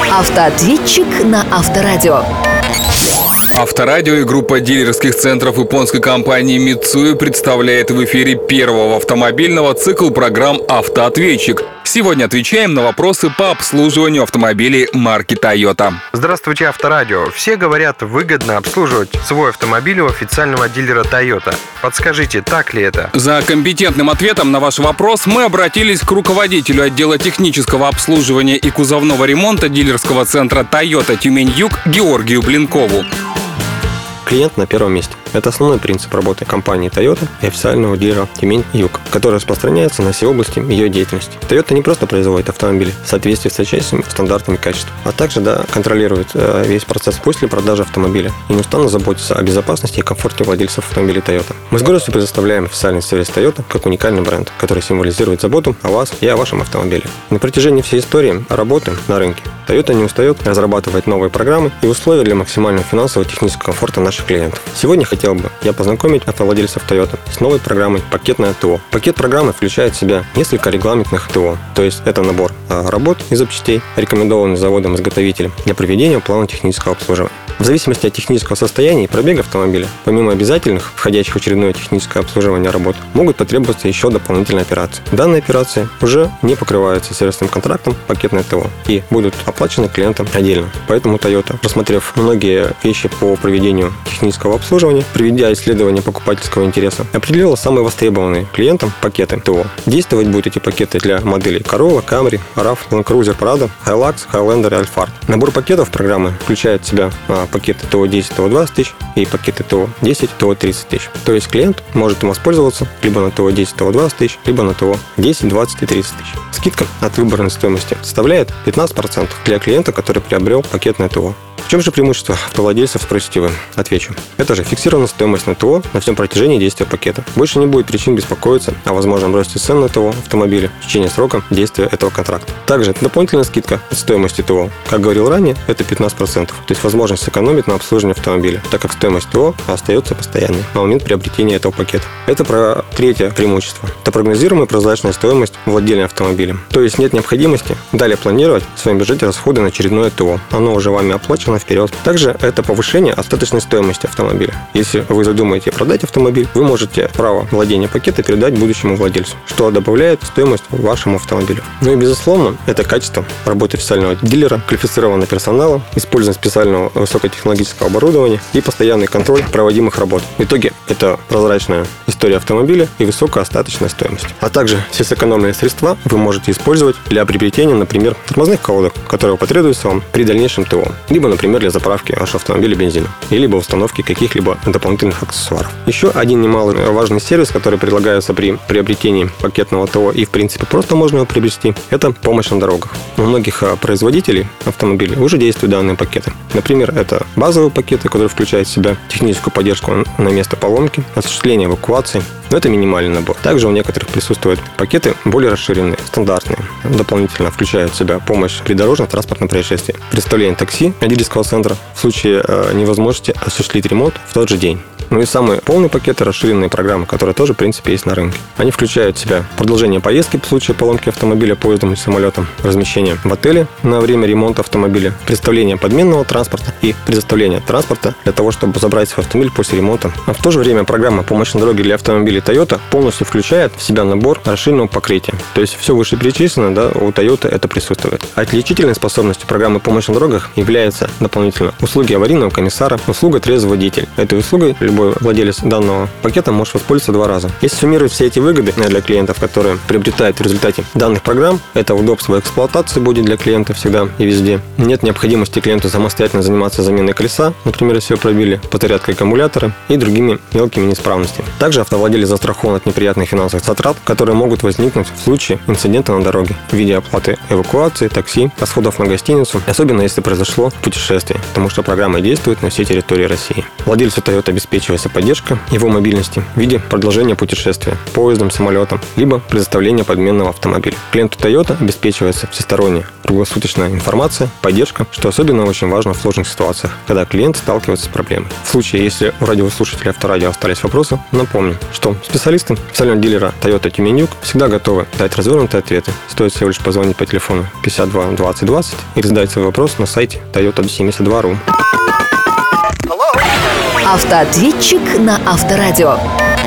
Автоответчик на Авторадио. Авторадио и группа дилерских центров японской компании Mitsui представляет в эфире первого автомобильного цикл программ «Автоответчик». Сегодня отвечаем на вопросы по обслуживанию автомобилей марки Toyota. Здравствуйте, Авторадио. Все говорят, выгодно обслуживать свой автомобиль у официального дилера Toyota. Подскажите, так ли это? За компетентным ответом на ваш вопрос мы обратились к руководителю отдела технического обслуживания и кузовного ремонта дилерского центра Toyota Тюмень-Юг Георгию Блинкову. Клиент на первом месте. Это основной принцип работы компании Toyota и официального дилера Тюмень-Юг, который распространяется на все области ее деятельности. Toyota не просто производит автомобили в соответствии с высочайшими стандартами качества, а также контролирует весь процесс после продажи автомобиля и неустанно заботится о безопасности и комфорте владельцев автомобилей Toyota. Мы с гордостью предоставляем официальный сервис Toyota как уникальный бренд, который символизирует заботу о вас и о вашем автомобиле. На протяжении всей истории работы на рынке Toyota не устает разрабатывать новые программы и условия для максимального финансового и технического комфорта наших клиентов. Сегодня хотел бы я познакомить автовладельцев Toyota с новой программой «Пакетное ТО». Пакет программы включает в себя несколько регламентных ТО, то есть это набор работ и запчастей, рекомендованных заводом-изготовителем для проведения плана технического обслуживания. В зависимости от технического состояния и пробега автомобиля, помимо обязательных, входящих в очередное техническое обслуживание работ, могут потребоваться еще дополнительные операции. Данные операции уже не покрываются сервисным контрактом «Пакетное ТО» и будут оплачены клиентам отдельно. Поэтому Toyota, рассмотрев многие вещи по проведению технического обслуживания, проведя исследование покупательского интереса, определила самые востребованные клиентам пакеты ТО. Действовать будут эти пакеты для моделей Corolla, Camry, RAV, Land Cruiser Prado, Hilux, Highlander и Alphard. Набор пакетов программы включает в себя пакеты ТО 10, ТО 20 тысяч и пакеты ТО 10, ТО 30 тысяч. То есть клиент может им воспользоваться либо на ТО 10, ТО 20 тысяч, либо на ТО 10, 20 и 30 тысяч. Скидка от выбранной стоимости составляет 15% для клиента, который приобрел пакетное ТО. В чем же преимущество автовладельцев, спросите вы? Отвечу. Это же фиксированная стоимость на ТО на всем протяжении действия пакета. Больше не будет причин беспокоиться о возможном росте цен на ТО автомобиля в течение срока действия этого контракта. Также дополнительная скидка от стоимости ТО, как говорил ранее, это 15%. То есть возможность сэкономить на обслуживании автомобиля, так как стоимость ТО остается постоянной на момент приобретения этого пакета. Это про третье преимущество. Это прогнозируемая прозрачная стоимость владения автомобилем. То есть нет необходимости далее планировать в своем бюджете расходы на очередное ТО. Оно уже вами оплачено вперед. Также это повышение остаточной стоимости автомобиля. Если вы задумаете продать автомобиль, вы можете право владения пакета передать будущему владельцу, что добавляет стоимость вашему автомобилю. Ну и безусловно, это качество работы официального дилера, квалифицированного персонала, использование специального высокотехнологического оборудования и постоянный контроль проводимых работ. В итоге это прозрачная история автомобиля и высокая остаточная стоимость. А также все сэкономленные средства вы можете использовать для приобретения, например, тормозных колодок, которые потребуются вам при дальнейшем ТО, либо, например, для заправки вашего автомобиля бензином, либо установки каких-либо дополнительных аксессуаров. Еще один немаловажный сервис, который предлагается при приобретении пакетного ТО и, в принципе, просто можно его приобрести, это помощь на дорогах. У многих производителей автомобилей уже действуют данные пакеты. Например, это базовые пакеты, которые включают в себя техническую поддержку на место поломки, осуществление эвакуации, но это минимальный набор. Также у некоторых присутствуют пакеты более расширенные, стандартные. Дополнительно включают в себя помощь при дорожно-транспортном происшествии, представление такси дилерского центра в случае невозможности осуществить ремонт в тот же день. Ну и самые полные пакеты, расширенные программы, которые тоже, в принципе, есть на рынке. Они включают в себя продолжение поездки в случае поломки автомобиля поездом или самолетом, размещение в отеле на время ремонта автомобиля, предоставление подменного транспорта и предоставление транспорта для того, чтобы забрать свой автомобиль после ремонта. А в то же время программа «Помощь на дороге» для автомобилей Toyota полностью включает в себя набор расширенного покрытия. То есть все вышеперечисленное, у Toyota это присутствует. Отличительной способностью программы «Помощь на дорогах» является дополнительно услуги аварийного комиссара, услуга трезвый водитель. Этой услугой любой владелец данного пакета может воспользоваться 2 раза. Если суммировать все эти выгоды для клиентов, которые приобретают в результате данных программ, это удобство эксплуатации будет для клиента всегда и везде. Нет необходимости клиенту самостоятельно заниматься заменой колеса, например, если его пробили, подзарядкой аккумулятора и другими мелкими неисправностями. Также автовладелец застрахован от неприятных финансовых затрат, которые могут возникнуть в случае инцидента на дороге в виде оплаты эвакуации, такси, расходов на гостиницу, особенно если произошло путешествие, потому что программа действует на всей территории России. Владельцу Toyota обеспечивается поддержка его мобильности в виде продолжения путешествия поездом, самолетом, либо предоставления подменного автомобиля. Клиенту Toyota обеспечивается всесторонняя круглосуточная информация, поддержка, что особенно очень важно в сложных ситуациях, когда клиент сталкивается с проблемой. В случае, если у радиослушателей Авторадио остались вопросы, напомню, что Специалисты официального дилера Toyota Тюмень-Юг всегда готовы дать развернутые ответы. Стоит всего лишь позвонить по телефону 52 20 20 или задать свой вопрос на сайте toyota72.ru. Автоответчик на Авторадио.